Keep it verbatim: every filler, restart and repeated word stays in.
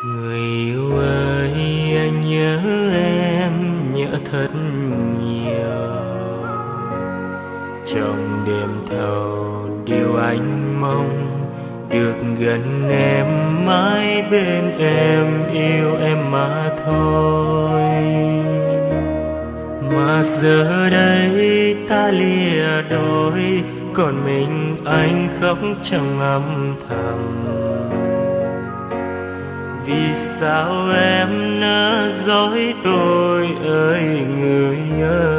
Người yêu ơi, anh nhớ em, nhớ thật nhiều. Trong đêm thâu điều anh mong được gần em, mãi bên em, yêu em mà thôi. Mà giờ đây ta lìa đôi, còn mình anh khóc trong âm thầm. Vì sao em nỡ dối tôi ơi người ơi?